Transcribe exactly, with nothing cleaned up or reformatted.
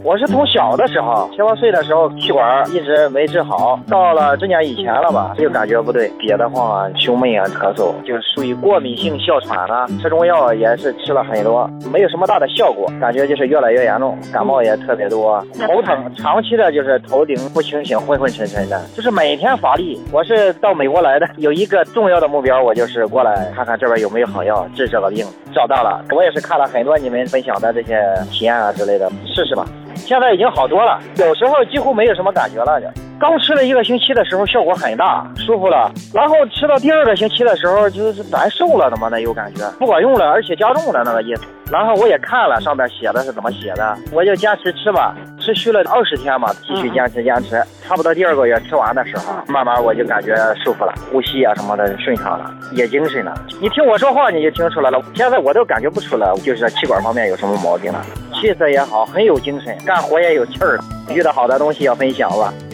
我是从小的时候七八岁的时候气管一直没治好，到了这年以前了吧，就感觉不对，憋得慌啊，胸闷啊，咳嗽，就属于过敏性哮喘啊。吃中药也是吃了很多，没有什么大的效果，感觉就是越来越严重，感冒也特别多，头疼，长期的就是头顶不清醒，昏昏沉沉的，就是每天乏力。我是到美国来的，有一个重要的目标，我就是过来看看这边有没有好药治这个病，找到了。我也是看了很多你们分享的这些体验啊之类的，试试吧。现在已经好多了，有时候几乎没有什么感觉了。刚吃了一个星期的时候效果很大，舒服了，然后吃到第二个星期的时候就是难受了，怎么的有感觉不管用了，而且加重了那个意思。然后我也看了上面写的是怎么写的，我就坚持吃吧，持续了二十天嘛，继续坚持坚持，差不多第二个月吃完的时候，慢慢我就感觉舒服了，呼吸啊什么的顺畅了，也精神了。你听我说话你就听出来了，现在我都感觉不出来就是气管方面有什么毛病了，气色也好，很有精神，干活也有气儿了。遇到好的东西要分享吧。